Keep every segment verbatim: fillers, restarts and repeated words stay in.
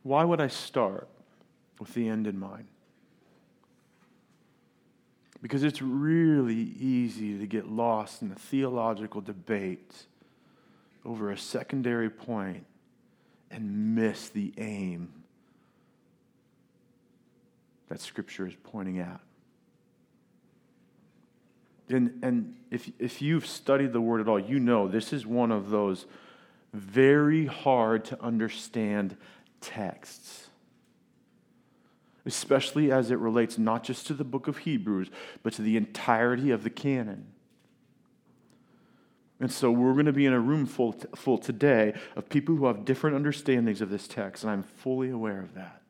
Why would I start with the end in mind? Because it's really easy to get lost in a theological debate over a secondary point and miss the aim that Scripture is pointing at. And, and if, if you've studied the Word at all, you know this is one of those very hard to understand texts, especially as it relates not just to the book of Hebrews, but to the entirety of the canon. And so we're going to be in a room full, full today of people who have different understandings of this text, and I'm fully aware of that.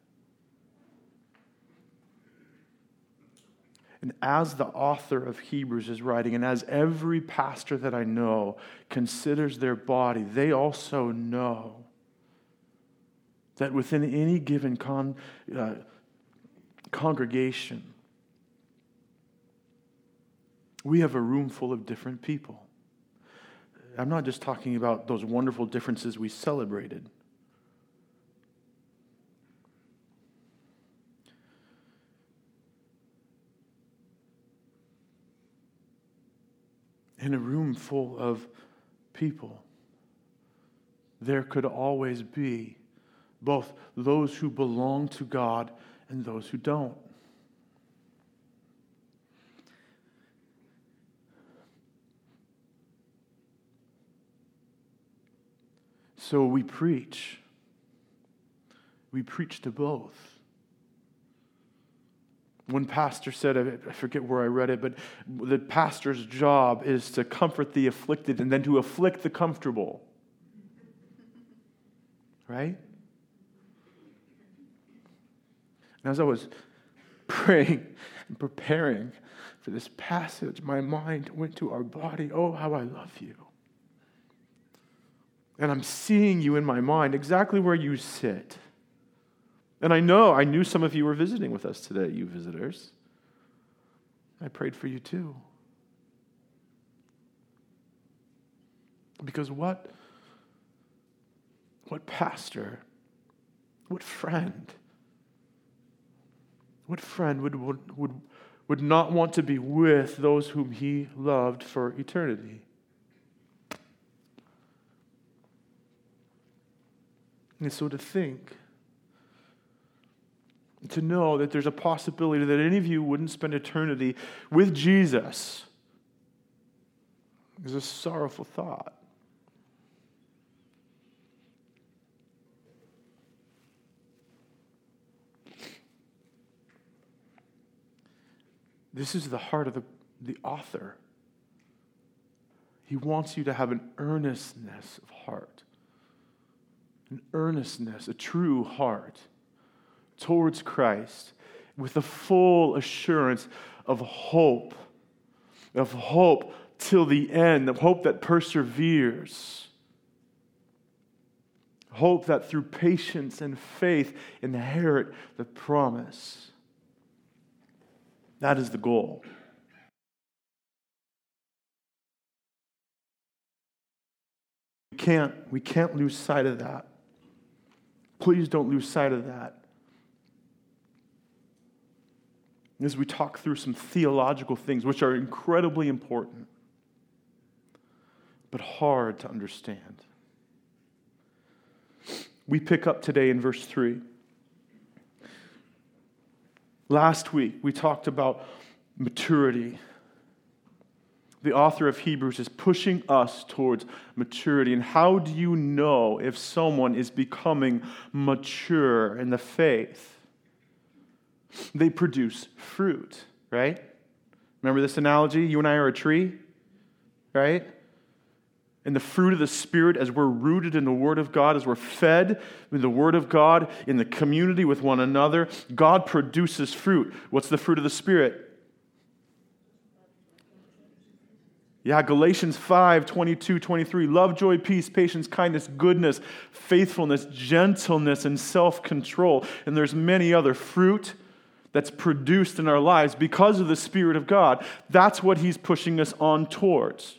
And as the author of Hebrews is writing, and as every pastor that I know considers their body, they also know that within any given con, uh, congregation, we have a room full of different people. I'm not just talking about those wonderful differences we celebrated. In a room full of people, there could always be both those who belong to God and those who don't. So we preach. We preach to both. One pastor said, I forget where I read it, but the pastor's job is to comfort the afflicted and then to afflict the comfortable. Right? And as I was praying and preparing for this passage, my mind went to our body. Oh, how I love you. And I'm seeing you in my mind exactly where you sit. And I know, I knew some of you were visiting with us today, you visitors. I prayed for you too. Because what, what pastor, what friend, what friend would, would, would, would not want to be with those whom he loved for eternity? And so to think, to know that there's a possibility that any of you wouldn't spend eternity with Jesus is a sorrowful thought. This is the heart of the, the author. He wants you to have an earnestness of heart, an earnestness, a true heart towards Christ with a full assurance of hope, of hope till the end, of hope that perseveres, hope that through patience and faith inherit the promise. That is the goal. We can't, we can't lose sight of that. Please don't lose sight of that. As we talk through some theological things, which are incredibly important, but hard to understand. We pick up today in verse three. Last week, we talked about maturity. The author of Hebrews is pushing us towards maturity. And how do you know if someone is becoming mature in the faith? They produce fruit, right? Remember this analogy? You and I are a tree, right? And the fruit of the Spirit, as we're rooted in the Word of God, as we're fed with the Word of God in the community with one another, God produces fruit. What's the fruit of the Spirit? Yeah, Galatians five, twenty-two, twenty-three. Love, joy, peace, patience, kindness, goodness, faithfulness, gentleness, and self-control. And there's many other fruit that's produced in our lives because of the Spirit of God. That's what he's pushing us on towards.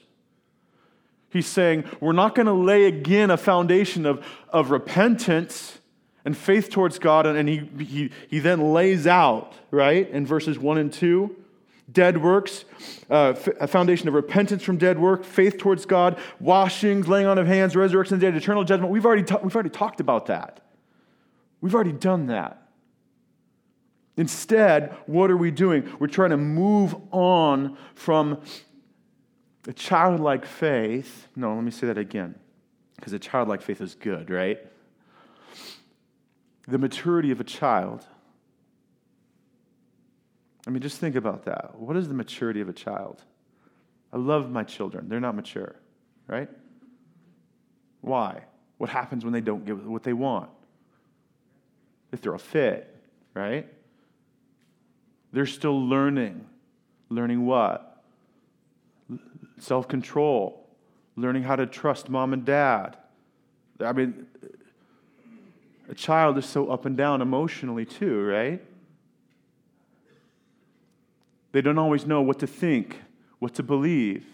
He's saying, we're not going to lay again a foundation of, of repentance And faith towards God, and he, he, he then lays out, right, in verses one and two, dead works, uh, a foundation of repentance from dead work, faith towards God, washings, laying on of hands, resurrection of the dead, eternal judgment. We've already, ta- we've already talked about that. We've already done that. Instead, what are we doing? We're trying to move on from a childlike faith. No, let me say that again, because a childlike faith is good, right? The maturity of a child. I mean, just think about that. What is the maturity of a child? I love my children. They're not mature, right? Why? What happens when they don't get what they want? They throw a fit, right? They're still learning. Learning what? Self-control. Learning how to trust mom and dad. I mean, a child is so up and down emotionally too, right? They don't always know what to think, what to believe.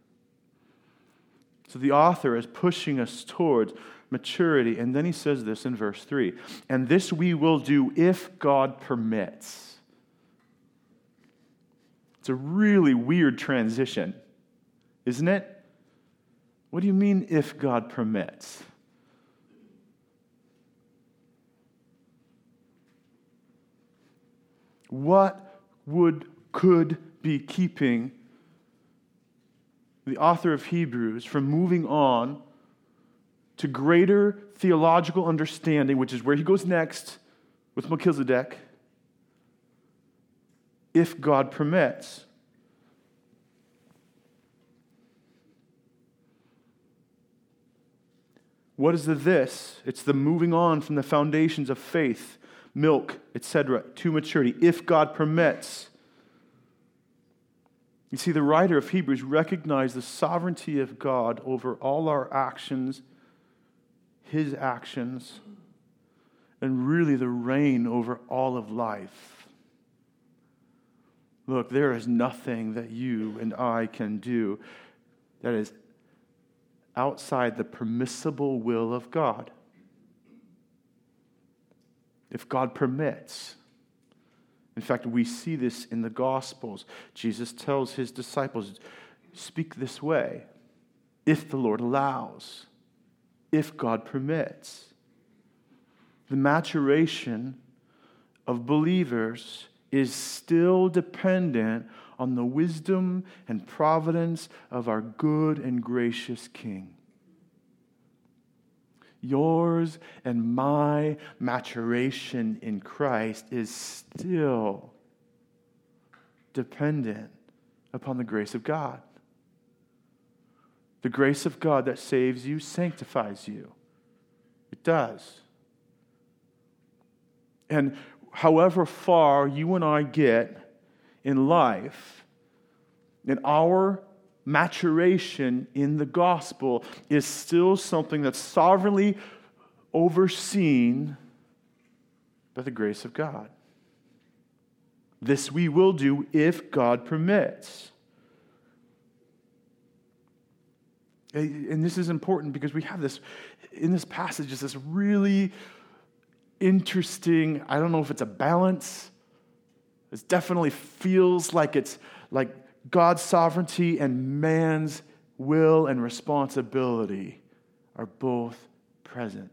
So the author is pushing us towards maturity. And then he says this in verse three. And this we will do if God permits. It's a really weird transition, isn't it? What do you mean if God permits? What would, could be keeping the author of Hebrews from moving on to greater theological understanding, which is where he goes next with Melchizedek, if God permits? What is the this? It's the moving on from the foundations of faith, milk, et cetera, to maturity, if God permits. You see, the writer of Hebrews recognized the sovereignty of God over all our actions, his actions, and really the reign over all of life. Look, there is nothing that you and I can do that is outside the permissible will of God. If God permits. In fact, we see this in the Gospels. Jesus tells his disciples, speak this way, if the Lord allows, if God permits. The maturation of believers is still dependent on the wisdom and providence of our good and gracious King. Yours and my maturation in Christ is still dependent upon the grace of God. The grace of God that saves you sanctifies you. It does. And however far you and I get in life, in our maturation in the gospel is still something that's sovereignly overseen by the grace of God. This we will do if God permits. And this is important because we have this, in this passage, is this really interesting, I don't know if it's a balance. It definitely feels like it's like God's sovereignty and man's will and responsibility are both present.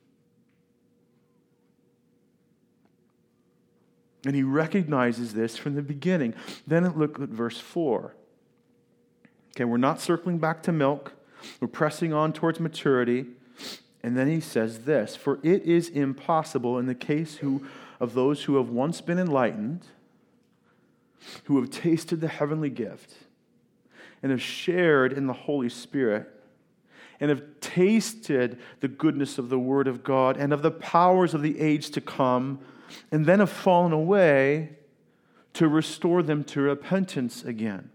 And he recognizes this from the beginning. Then look at verse four. Okay, we're not circling back to milk. We're pressing on towards maturity. And then he says this, for it is impossible in the case who, of those who have once been enlightened, who have tasted the heavenly gift and have shared in the Holy Spirit and have tasted the goodness of the Word of God and of the powers of the age to come, and then have fallen away, to restore them to repentance again.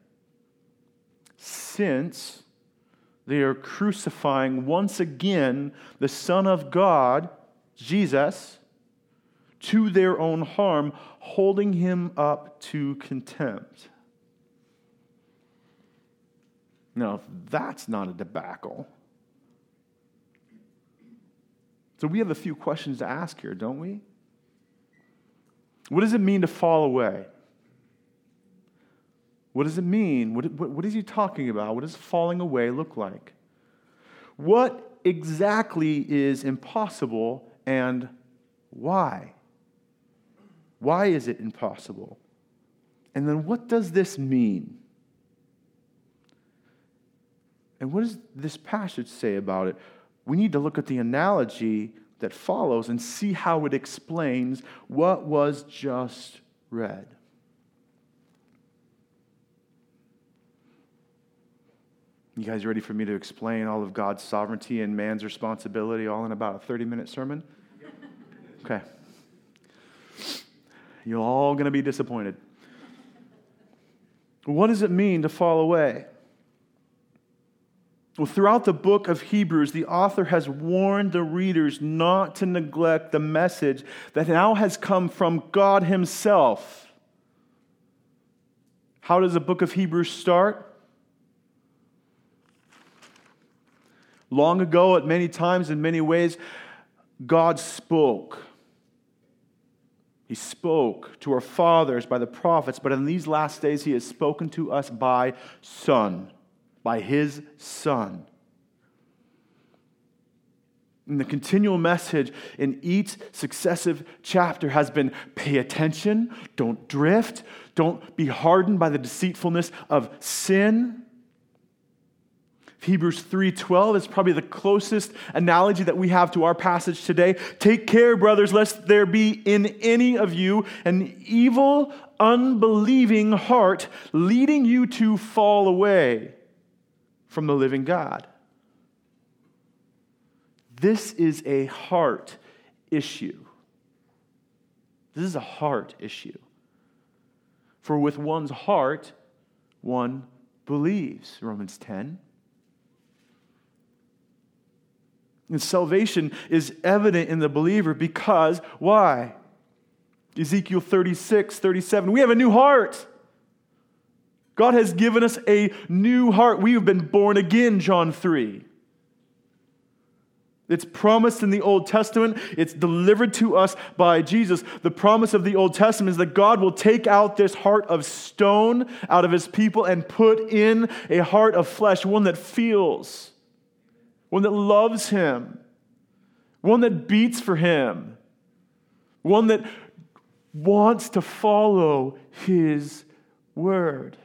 Since they are crucifying once again the Son of God, Jesus, to their own harm, holding him up to contempt. Now, if that's not a debacle, So we have a few questions to ask here, don't we? What does it mean to fall away? What does it mean? What, what, what is he talking about? What does falling away look like? What exactly is impossible and why? Why is it impossible? And then what does this mean? And what does this passage say about it? We need to look at the analogy that follows and see how it explains what was just read. You guys ready for me to explain all of God's sovereignty and man's responsibility all in about a thirty-minute sermon? Okay. You're all going to be disappointed. What does it mean to fall away? Well, throughout the book of Hebrews, the author has warned the readers not to neglect the message that now has come from God himself. How does the book of Hebrews start? Long ago, at many times, in many ways, God spoke. He spoke to our fathers by the prophets, but in these last days, he has spoken to us by Son. By his Son. And the continual message in each successive chapter has been pay attention, don't drift, don't be hardened by the deceitfulness of sin. Hebrews three twelve is probably the closest analogy that we have to our passage today. Take care, brothers, lest there be in any of you an evil, unbelieving heart leading you to fall away from the living God. This is a heart issue. This is a heart issue. For with one's heart, one believes. Romans ten. And salvation is evident in the believer because, why? Ezekiel thirty-six, thirty-seven. We have a new heart. God has given us a new heart. We have been born again, John three. It's promised in the Old Testament. It's delivered to us by Jesus. The promise of the Old Testament is that God will take out this heart of stone out of his people and put in a heart of flesh, one that feels, one that loves him, one that beats for him, one that wants to follow his word.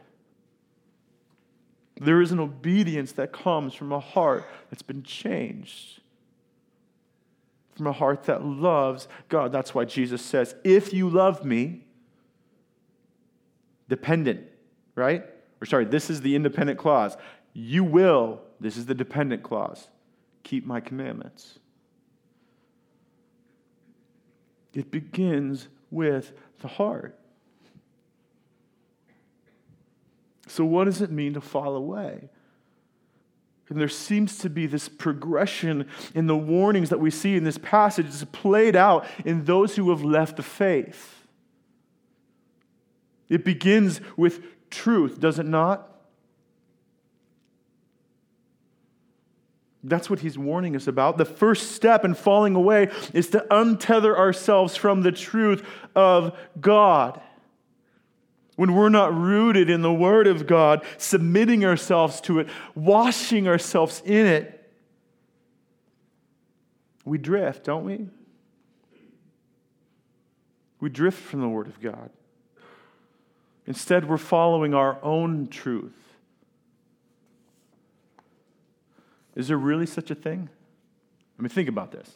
There is an obedience that comes from a heart that's been changed. From a heart that loves God. That's why Jesus says, if you love me, dependent, right? Or sorry, this is the independent clause. You will, this is the dependent clause, keep my commandments. It begins with the heart. So what does it mean to fall away? And there seems to be this progression in the warnings that we see in this passage. It's played out in those who have left the faith. It begins with truth, does it not? That's what he's warning us about. The first step in falling away is to untether ourselves from the truth of God. When we're not rooted in the Word of God, submitting ourselves to it, washing ourselves in it, we drift, don't we? We drift from the Word of God. Instead, we're following our own truth. Is there really such a thing? I mean, think about this.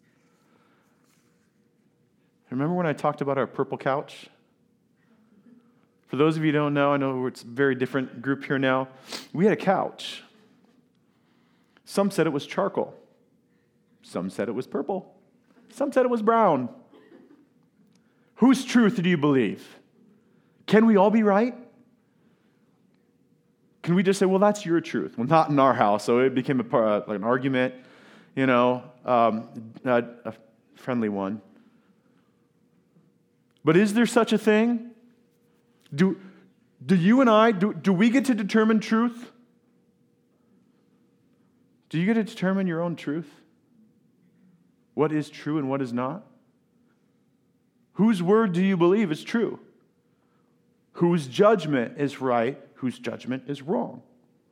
Remember when I talked about our purple couch? For those of you who don't know, I know it's a very different group here now. We had a couch. Some said it was charcoal. Some said it was purple. Some said it was brown. Whose truth do you believe? Can we all be right? Can we just say, well, that's your truth? Well, not in our house, so it became a part, like an argument, you know, um, a, a friendly one. But is there such a thing? Do, do you and I, do, do we get to determine truth? Do you get to determine your own truth? what is true and what is not? Whose word do you believe is true? Whose judgment is right? Whose judgment is wrong?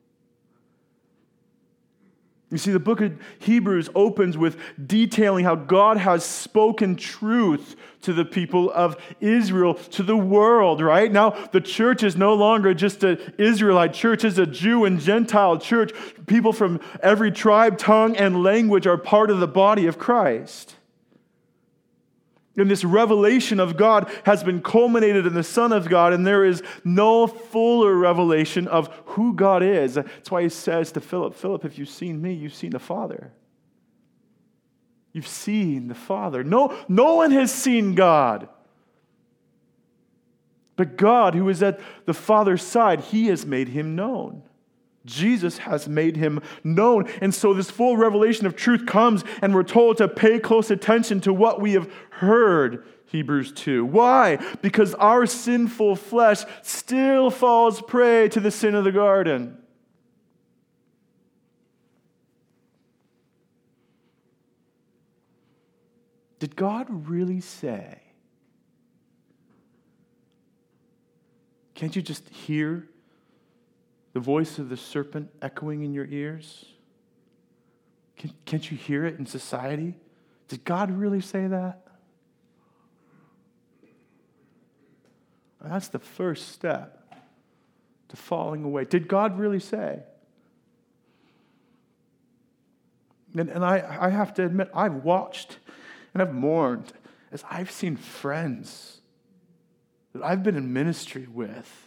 You see, the book of Hebrews opens with detailing how God has spoken truth to the people of Israel, to the world, right? Now, the church is no longer just an Israelite church, it's a Jew and Gentile church. People from every tribe, tongue, and language are part of the body of Christ. And this revelation of God has been culminated in the Son of God, and there is no fuller revelation of who God is. That's why he says to Philip, Philip, if you've seen me, you've seen the Father. You've seen the Father. No, no one has seen God. But God, who is at the Father's side, he has made him known. Jesus has made him known. And so this full revelation of truth comes, and we're told to pay close attention to what we have heard, Hebrews two. Why? Because our sinful flesh still falls prey to the sin of the garden. Did God really say? Can't you just hear the voice of the serpent echoing in your ears? Can, can't you hear it in society? Did God really say that? That's the first step to falling away. Did God really say? And, and I, I have to admit, I've watched and I've mourned as I've seen friends that I've been in ministry with,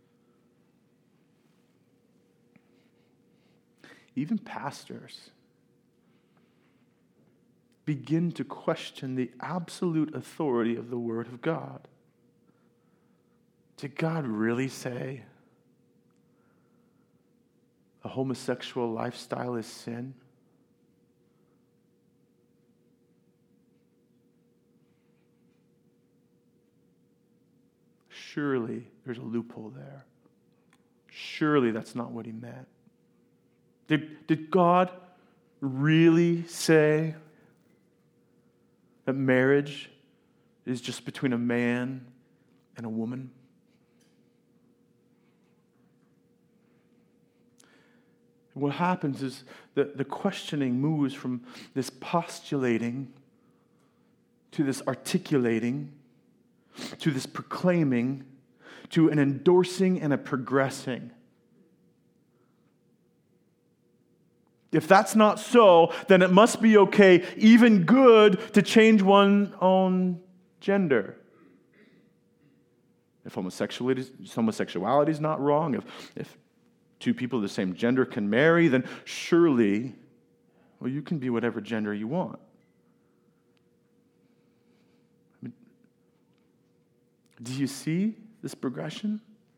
even pastors, begin to question the absolute authority of the Word of God. Did God really say a homosexual lifestyle is sin? Surely there's a loophole there. Surely that's not what he meant. Did, did God really say that marriage is just between a man and a woman? And what happens is that the questioning moves from this postulating to this articulating to this proclaiming to an endorsing and a progressing. If that's not so, then it must be okay, even good, to change one's own gender. If homosexuality, homosexuality is not wrong, if, if two people of the same gender can marry, then surely, well, you can be whatever gender you want. I mean, do you see this progression?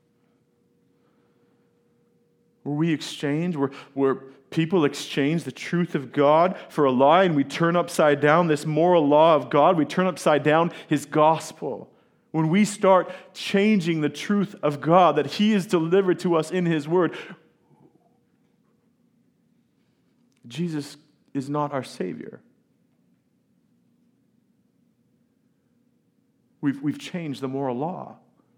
Where we exchange, where, where people exchange the truth of God for a lie, and we turn upside down this moral law of God. We turn upside down his gospel. When we start changing the truth of God that he has delivered to us in his word, Jesus is not our Savior. We've, we've changed the moral law.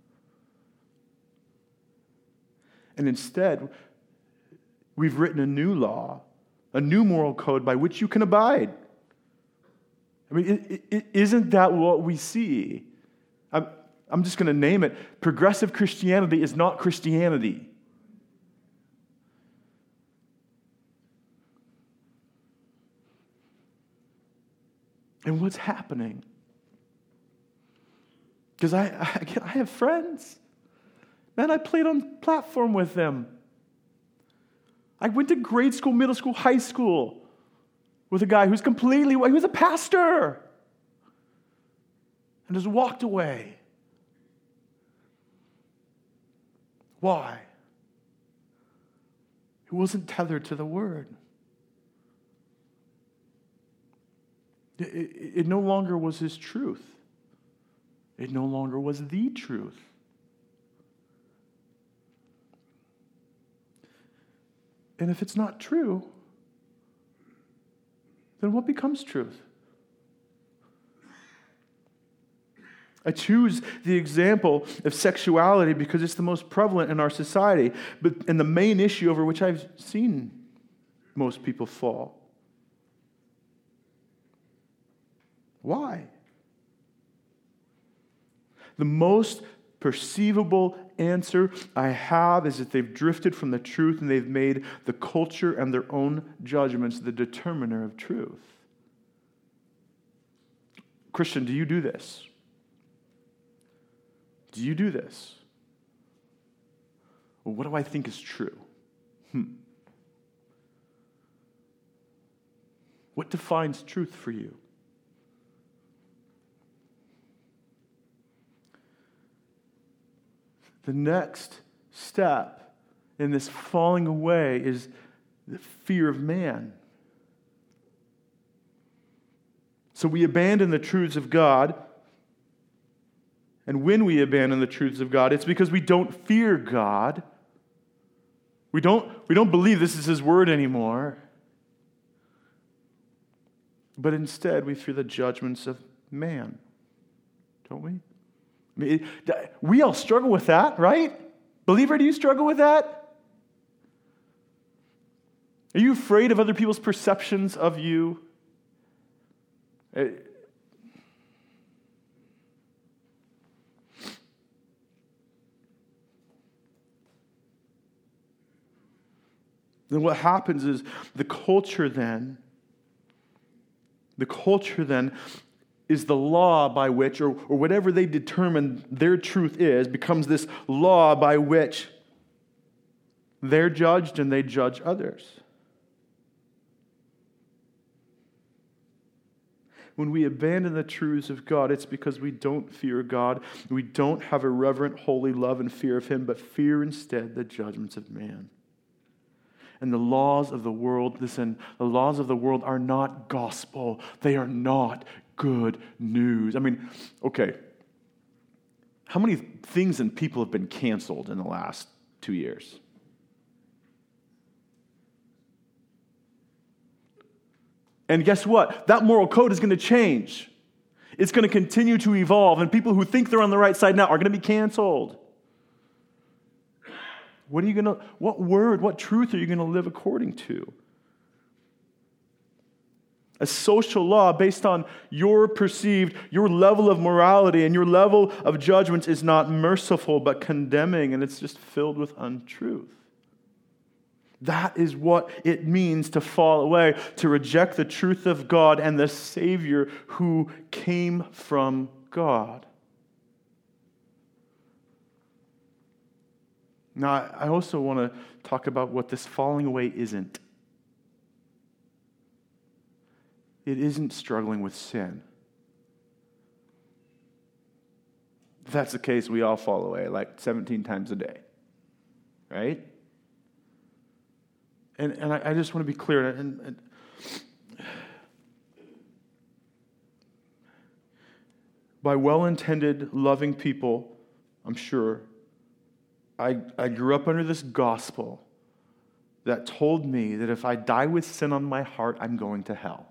And instead, we've written a new law, a new moral code by which you can abide. I mean, it, it, isn't that what we see? I'm, I'm just going to name it. Progressive Christianity is not Christianity. And what's happening? Because I, I, I have friends. Man, I played on platform with them. I went to grade school, middle school, high school with a guy who's completely, he was a pastor and just walked away. Why? He wasn't tethered to the word. It, it, it no longer was his truth. It no longer was the truth. And if it's not true, then what becomes truth? I choose the example of sexuality because it's the most prevalent in our society, but and the main issue over which I've seen most people fall. Why? The most perceivable answer I have is that they've drifted from the truth and they've made the culture and their own judgments the determiner of truth. Christian, do you do this? Do you do this? Well, what do I think is true? Hmm. What defines truth for you? The next step in this falling away is the fear of man. So we abandon the truths of God, and when we abandon the truths of God, it's because we don't fear God. We don't, we don't believe this is His word anymore. But instead, we fear the judgments of man, don't we? I mean, it, we all struggle with that, right? Believer, do you struggle with that? Are you afraid of other people's perceptions of you? It, then what happens is the culture then, the culture then is the law by which, or, or whatever they determine their truth is, becomes this law by which they're judged and they judge others. When we abandon the truths of God, it's because we don't fear God. We don't have a reverent, holy love and fear of Him, but fear instead the judgments of man. And the laws of the world, listen, the laws of the world are not gospel. They are not good news. I mean, okay, how many things and people have been canceled in the last two years? And guess what? That moral code is going to change. It's going to continue to evolve, and people who think they're on the right side now are going to be canceled. What are you going to, what word, what truth are you going to live according to? A social law based on your perceived, your level of morality and your level of judgments is not merciful but condemning, and it's just filled with untruth. That is what it means to fall away, to reject the truth of God and the Savior who came from God. Now, I also want to talk about what this falling away isn't. It isn't struggling with sin. If that's the case, we all fall away like seventeen times a day, right? And and I, I just want to be clear. And, and by well-intended, loving people, I'm sure, I, I grew up under this gospel that told me that if I die with sin on my heart, I'm going to hell.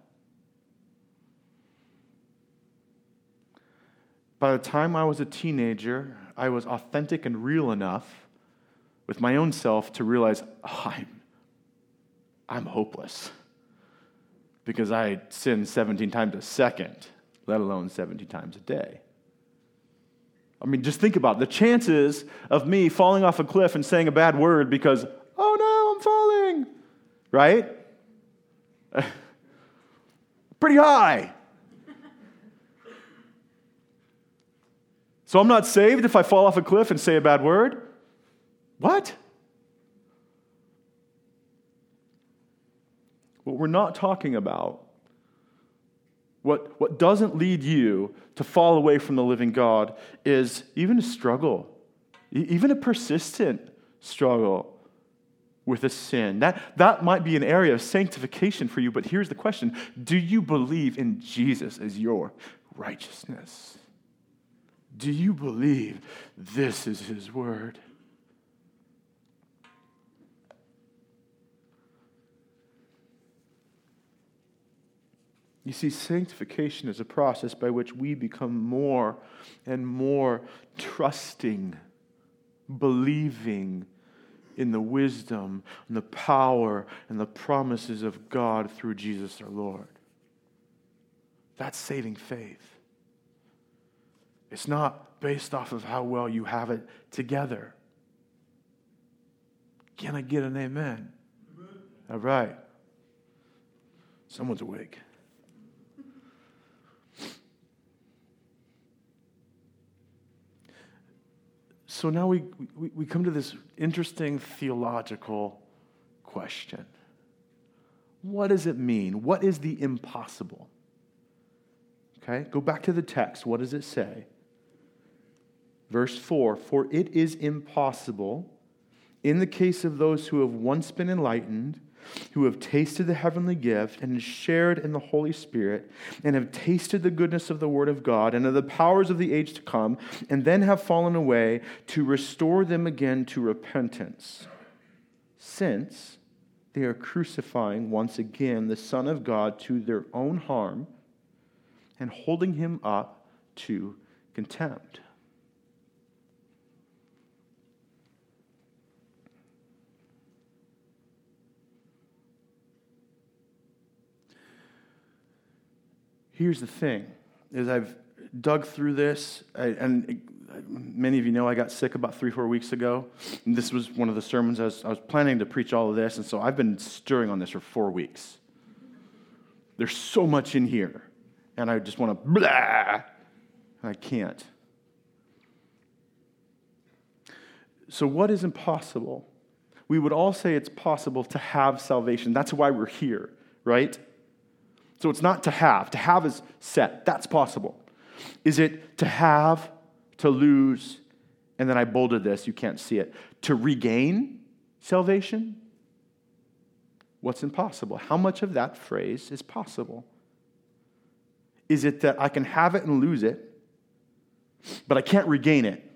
By the time I was a teenager, I was authentic and real enough with my own self to realize, oh, I'm, I'm hopeless because I sin seventeen times a second, let alone seventeen times a day. I mean, just think about it. The chances of me falling off a cliff and saying a bad word because, oh no, I'm falling, right? Pretty high. So I'm not saved if I fall off a cliff and say a bad word? What? What we're not talking about, what, what doesn't lead you to fall away from the living God is even a struggle, even a persistent struggle with a sin. That, that might be an area of sanctification for you, but here's the question. Do you believe in Jesus as your righteousness? Do you believe this is His word? You see, sanctification is a process by which we become more and more trusting, believing in the wisdom and the power and the promises of God through Jesus our Lord. That's saving faith. It's not based off of how well you have it together. Can I get an amen? Amen. All right. Someone's awake. So now we, we, we come to this interesting theological question. What does it mean? What is the impossible? Okay, go back to the text. What does it say? Verse four, for it is impossible in the case of those who have once been enlightened, who have tasted the heavenly gift and shared in the Holy Spirit, and have tasted the goodness of the Word of God and of the powers of the age to come, and then have fallen away, to restore them again to repentance, since they are crucifying once again the Son of God to their own harm and holding him up to contempt. Here's the thing, as I've dug through this, I, and many of you know I got sick about three, four weeks ago. And this was one of the sermons I was, I was planning to preach all of this, and so I've been stirring on this for four weeks. There's so much in here, and I just want to blah, and I can't. So what is impossible? We would all say it's possible to have salvation. That's why we're here, right? So it's not to have. To have is set. That's possible. Is it to have, to lose, and then I bolded this, you can't see it, to regain salvation? What's impossible? How much of that phrase is possible? Is it that I can have it and lose it, but I can't regain it?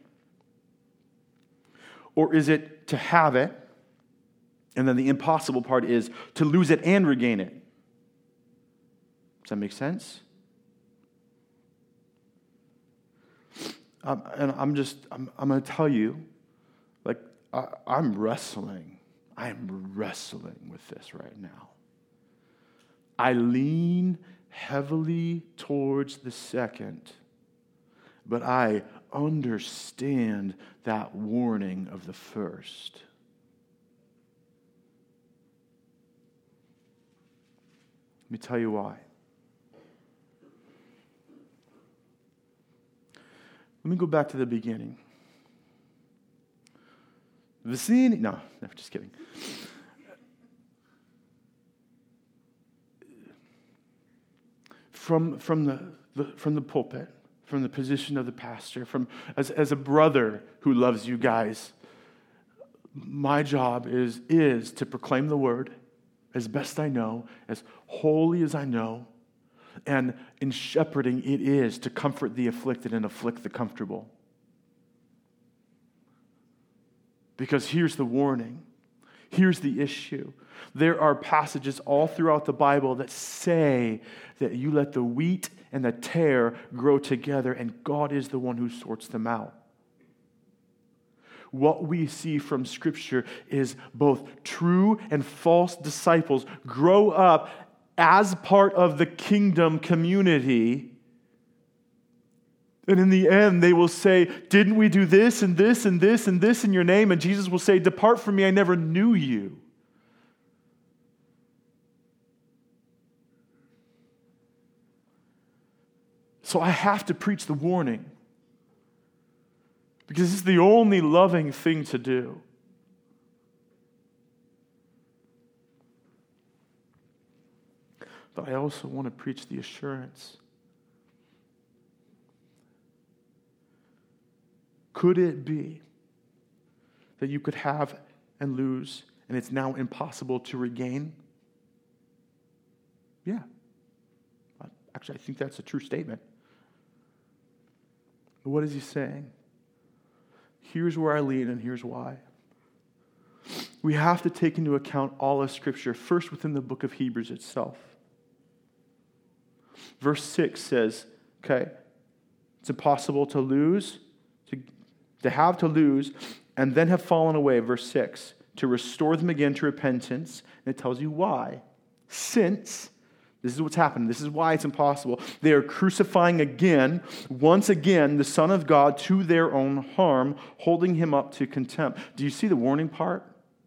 Or is it to have it, and then the impossible part is to lose it and regain it? Does that make sense? Um, and I'm just, I'm, I'm going to tell you, like, I, I'm wrestling. I am wrestling with this right now. I lean heavily towards the second, but I understand that warning of the first. Let me tell you why. Let me go back to the beginning. Vicinity, no, no, just kidding. From, from, the, the, from the pulpit, from the position of the pastor, from as, as a brother who loves you guys, my job is, is to proclaim the word as best I know, as holy as I know, and in shepherding it is to comfort the afflicted and afflict the comfortable. Because here's the warning. Here's the issue. There are passages all throughout the Bible that say that you let the wheat and the tare grow together, and God is the one who sorts them out. What we see from Scripture is both true and false disciples grow up as part of the kingdom community. And in the end, they will say, didn't we do this and this and this and this in your name? And Jesus will say, depart from me, I never knew you. So I have to preach the warning, because it's the only loving thing to do. But I also want to preach the assurance. Could it be that you could have and lose, and it's now impossible to regain? Yeah. Actually, I think that's a true statement. But what is he saying? Here's where I lean, and here's why. We have to take into account all of Scripture, first within the book of Hebrews itself. Verse six says, okay, it's impossible to lose, to, to have to lose, and then have fallen away, verse six, to restore them again to repentance. And it tells you why. Since, this is what's happening, this is why it's impossible, they are crucifying again, once again, the Son of God to their own harm, holding him up to contempt. Do you see the warning part?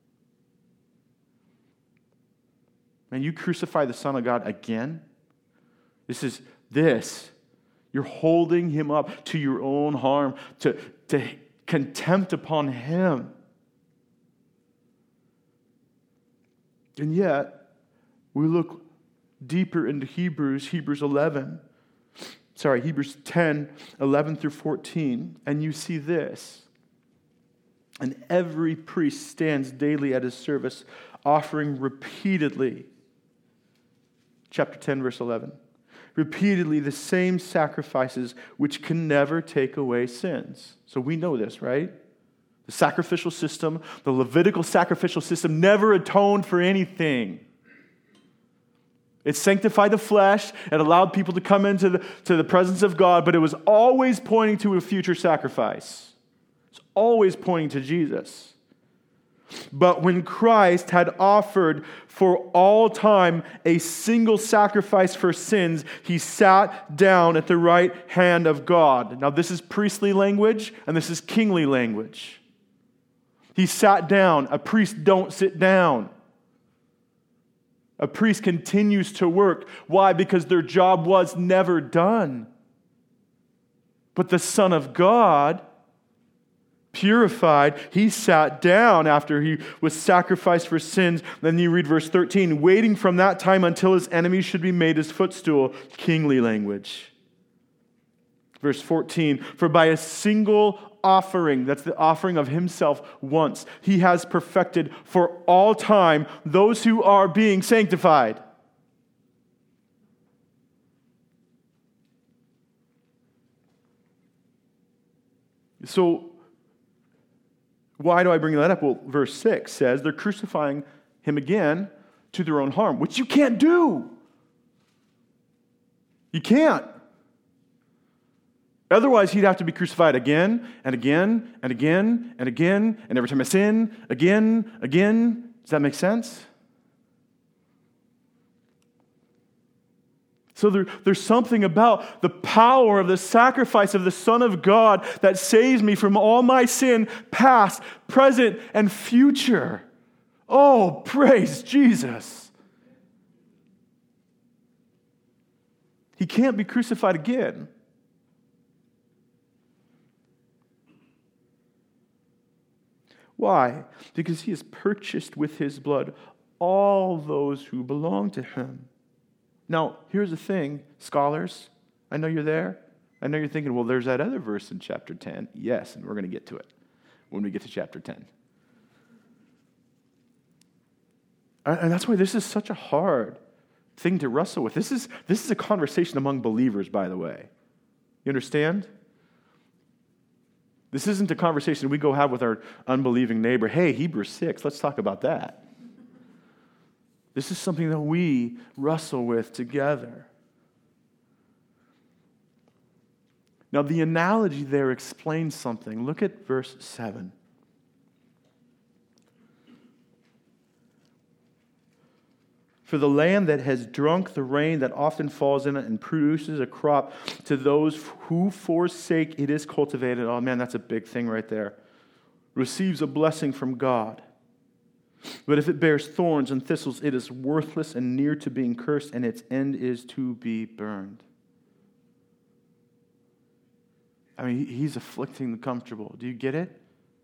And you crucify the Son of God again? This is this. You're holding him up to your own harm, to, to contempt upon him. And yet, we look deeper into Hebrews, Hebrews eleven, sorry, Hebrews ten, eleven through fourteen, and you see this. And every priest stands daily at his service, offering repeatedly, chapter ten, verse eleven, repeatedly the same sacrifices which can never take away sins. So we know this, right? The sacrificial system, the Levitical sacrificial system never atoned for anything. It sanctified the flesh. It allowed people to come into the, to the presence of God, but it was always pointing to a future sacrifice. It's always pointing to Jesus. But when Christ had offered for all time a single sacrifice for sins, he sat down at the right hand of God. Now, this is priestly language, and this is kingly language. He sat down. A priest don't sit down. A priest continues to work. Why? Because their job was never done. But the Son of God, purified, he sat down after he was sacrificed for sins. Then you read verse thirteen, waiting from that time until his enemies should be made his footstool. Kingly language. Verse fourteen, for by a single offering, that's the offering of himself once, he has perfected for all time those who are being sanctified. So, why do I bring that up? Well, verse six says they're crucifying him again to their own harm, which you can't do. You can't. Otherwise, he'd have to be crucified again and again and again and again, and every time I sin, again, again. Does that make sense? So there, there's something about the power of the sacrifice of the Son of God that saves me from all my sin, past, present, and future. Oh, praise Jesus. He can't be crucified again. Why? Because he has purchased with his blood all those who belong to him. Now, here's the thing, scholars. I know you're there. I know you're thinking, well, there's that other verse in chapter ten. Yes, and we're going to get to it when we get to chapter ten. And that's why this is such a hard thing to wrestle with. This is, this is a conversation among believers, by the way. You understand? This isn't a conversation we go have with our unbelieving neighbor. Hey, Hebrews six, let's talk about that. This is something that we wrestle with together. Now, the analogy there explains something. Look at verse seven. For the land that has drunk the rain that often falls in it and produces a crop, to those who forsake it is cultivated. Oh man, that's a big thing right there. Receives a blessing from God. But if it bears thorns and thistles, it is worthless and near to being cursed, and its end is to be burned. I mean, he's afflicting the comfortable. Do you get it?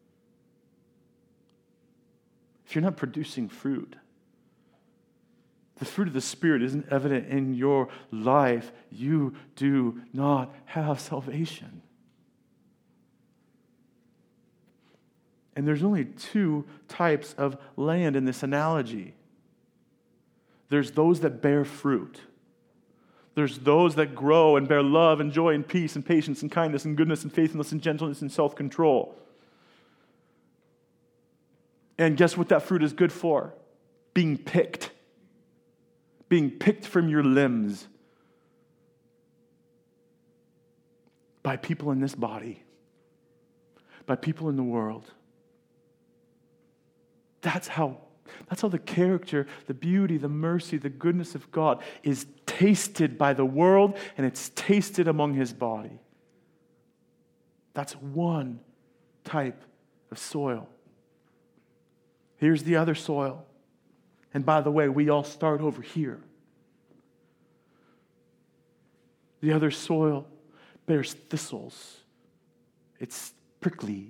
If you're not producing fruit, the fruit of the Spirit isn't evident in your life, you do not have salvation. And there's only two types of land in this analogy. There's those that bear fruit. There's those that grow and bear love and joy and peace and patience and kindness and goodness and faithfulness and gentleness and self-control. And guess what that fruit is good for? Being picked. Being picked from your limbs. by people in this body, by people in the world. That's how, that's how the character, the beauty, the mercy, the goodness of God is tasted by the world, and it's tasted among his body. That's one type of soil. Here's the other soil. And by the way, we all start over here. The other soil bears thistles. It's prickly.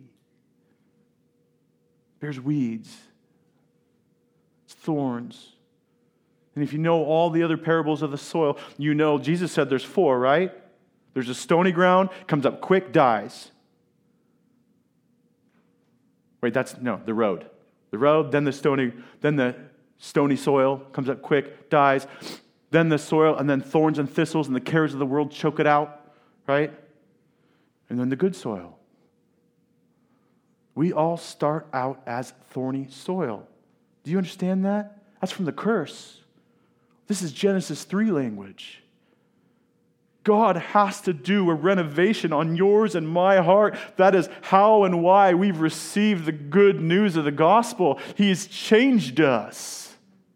Bears weeds. It's thorns. And if you know all the other parables of the soil, you know Jesus said there's four, right? There's a stony ground, comes up quick, dies. Wait, that's, no, the road. The road, then the stony, then the stony soil comes up quick, dies. Then the soil, and then thorns and thistles and the cares of the world choke it out, right? And then the good soil. We all start out as thorny soil. Do you understand that? That's from the curse. This is Genesis three language. God has to do a renovation on yours and my heart. That is how and why we've received the good news of the gospel. He has changed us.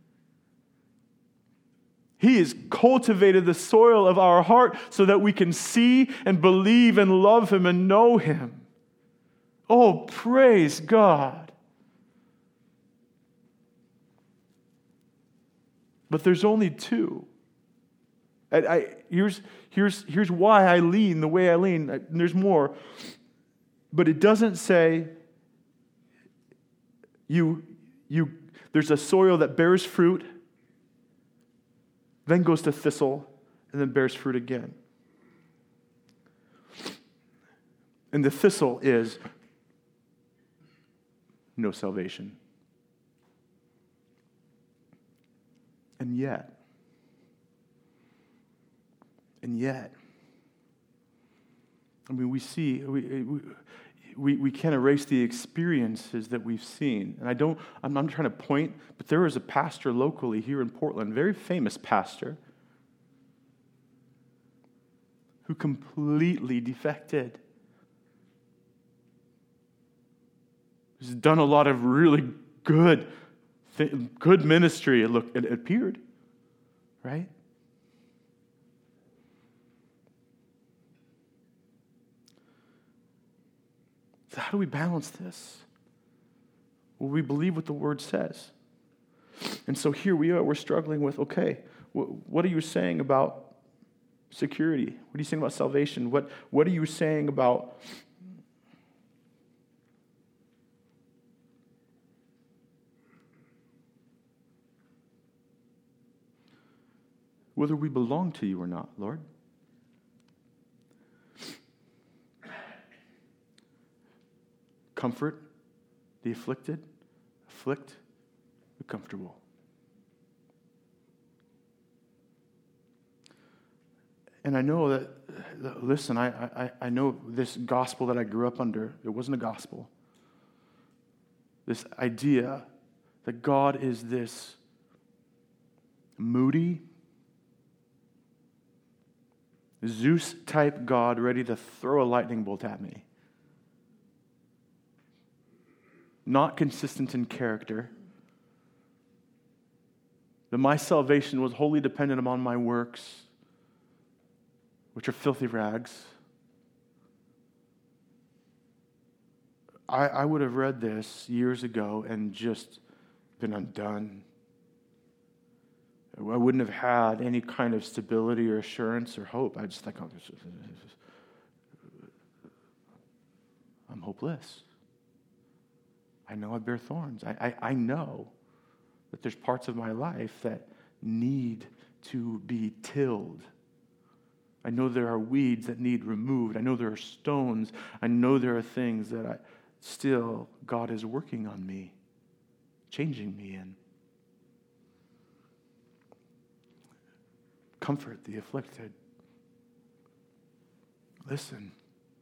He has cultivated the soil of our heart so that we can see and believe and love him and know him. Oh, praise God. But there's only two. I, I, here's, here's, here's why I lean the way I lean. I, there's more. But it doesn't say you, you, there's a soil that bears fruit, then goes to thistle, and then bears fruit again. And the thistle is no salvation. And yet, and yet, I mean, we see, we, we, we can't erase the experiences that we've seen. And I don't, I'm not trying to point, but there was a pastor locally here in Portland, very famous pastor, who completely defected. He's done a lot of really good, good ministry, it, looked, it appeared, right? So how do we balance this? Well, we believe what the Word says. And so here we are, we're struggling with, okay, what are you saying about security? What are you saying about salvation? What, what are you saying about whether we belong to you or not, Lord? Comfort the afflicted, afflict the comfortable. And I know that, listen, I, I, I know this gospel that I grew up under, it wasn't a gospel. This idea that God is this moody, Zeus-type God ready to throw a lightning bolt at me. Not consistent in character. That my salvation was wholly dependent upon my works, which are filthy rags. I, I would have read this years ago and just been undone. I wouldn't have had any kind of stability or assurance or hope. I just think, oh, this is, this is, I'm hopeless. I know I bear thorns. I, I, I know that there's parts of my life that need to be tilled. I know there are weeds that need removed. I know there are stones. I know there are things that I still, God is working on me, changing me in. Comfort the afflicted. Listen.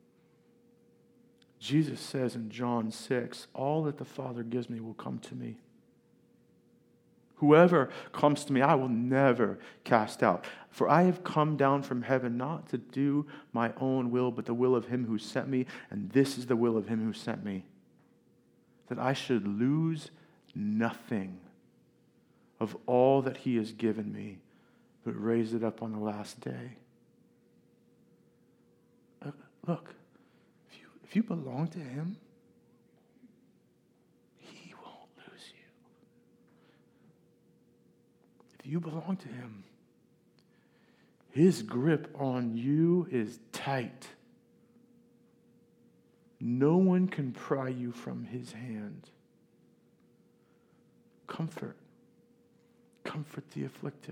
Jesus says in John six, all that the Father gives me will come to me. Whoever comes to me, I will never cast out. For I have come down from heaven not to do my own will, but the will of him who sent me. And this is the will of him who sent me, that I should lose nothing of all that he has given me, but raise it up on the last day. Look, if you, if you belong to him, he won't lose you. If you belong to him, his grip on you is tight. No one can pry you from his hand. Comfort. Comfort the afflicted.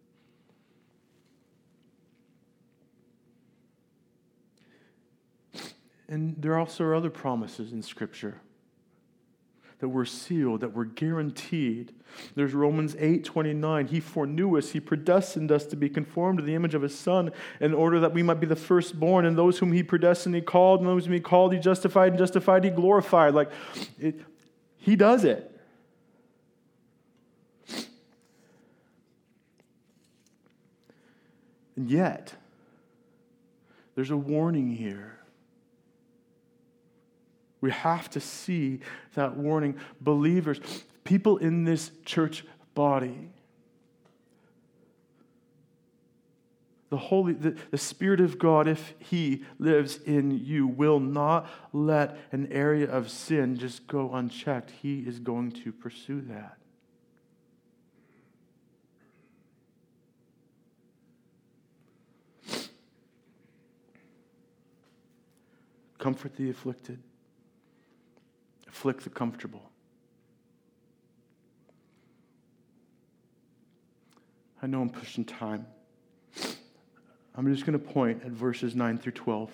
And there also are other promises in Scripture that we're sealed, that we're guaranteed. There's Romans eight twenty-nine. He foreknew us. He predestined us to be conformed to the image of his Son in order that we might be the firstborn. And those whom he predestined, he called. And those whom he called, he justified. And justified, he glorified. Like, it, he does it. And yet, there's a warning here. We have to see that warning. Believers, people in this church body, the Holy, the, the Spirit of God, if he lives in you, will not let an area of sin just go unchecked. He is going to pursue that. Comfort the afflicted. Afflict the comfortable. I know I'm pushing time. I'm just going to point at verses nine through twelve.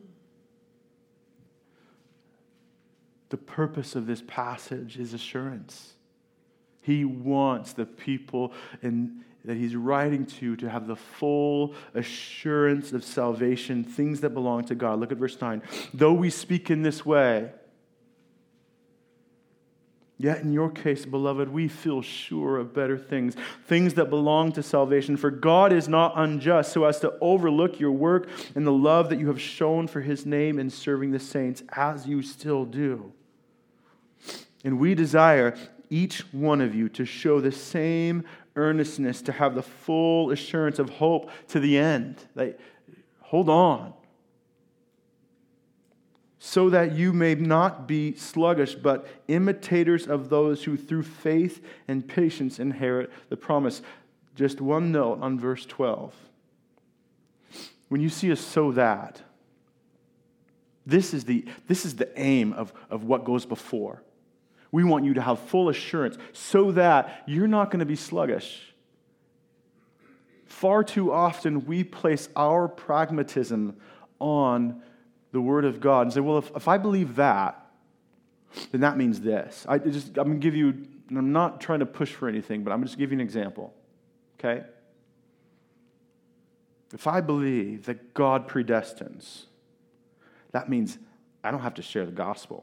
The purpose of this passage is assurance. He wants the people in, that he's writing to to have the full assurance of salvation, things that belong to God. Look at verse nine. Though we speak in this way, yet in your case, beloved, we feel sure of better things, things that belong to salvation. For God is not unjust so as to overlook your work and the love that you have shown for his name in serving the saints, as you still do. And we desire each one of you to show the same earnestness, to have the full assurance of hope to the end. Like, hold on. So that you may not be sluggish, but imitators of those who through faith and patience inherit the promise. Just one note on verse twelve. When you see a so that, this is the, this is the aim of, of what goes before. We want you to have full assurance so that you're not going to be sluggish. Far too often we place our pragmatism on the Word of God and say, well, if, if I believe that, then that means this. I just, I'm going to give you, and I'm not trying to push for anything, but I'm just give you an example. Okay? If I believe that God predestines, that means I don't have to share the gospel.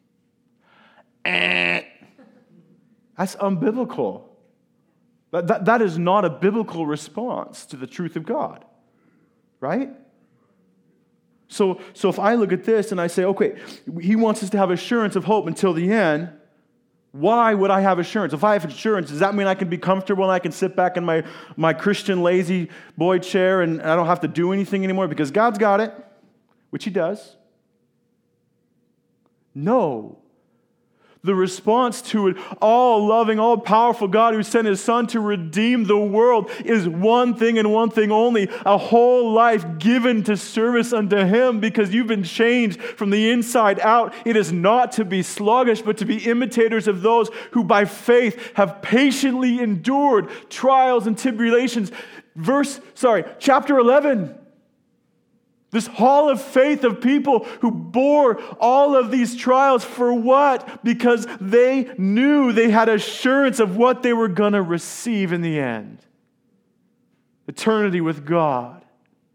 Eh. That's unbiblical. That, that, that is not a biblical response to the truth of God. Right? So, so if I look at this and I say, okay, he wants us to have assurance of hope until the end, why would I have assurance? If I have assurance, does that mean I can be comfortable and I can sit back in my, my Christian lazy boy chair and I don't have to do anything anymore because God's got it, which he does? No. The response to it, all-loving, all-powerful God who sent his Son to redeem the world, is one thing and one thing only, a whole life given to service unto him because you've been changed from the inside out. It is not to be sluggish, but to be imitators of those who by faith have patiently endured trials and tribulations. Verse, sorry, chapter eleven. This hall of faith of people who bore all of these trials for what? Because they knew they had assurance of what they were going to receive in the end. Eternity with God.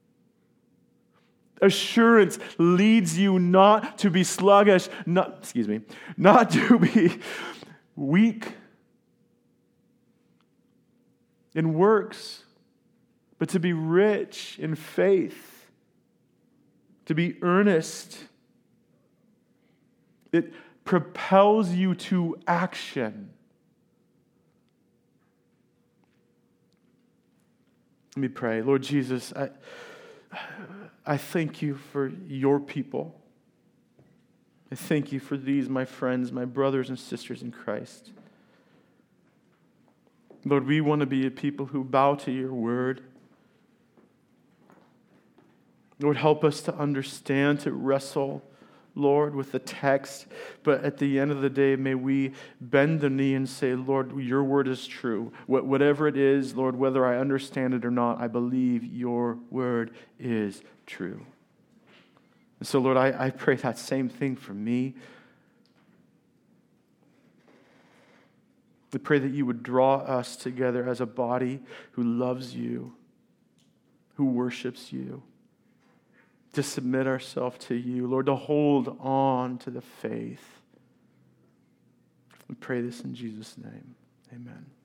Assurance leads you not to be sluggish, not, excuse me, not to be weak, in works, but to be rich in faith, to be earnest. It propels you to action. Let me pray. Lord Jesus, I, I thank you for your people. I thank you for these, my friends, my brothers and sisters in Christ. Lord, we want to be a people who bow to your word. Lord, help us to understand, to wrestle, Lord, with the text. But at the end of the day, may we bend the knee and say, Lord, your word is true. Wh- whatever it is, Lord, whether I understand it or not, I believe your word is true. And so, Lord, I, I pray that same thing for me. We pray that you would draw us together as a body who loves you, who worships you, to submit ourselves to you, Lord, to hold on to the faith. We pray this in Jesus' name. Amen.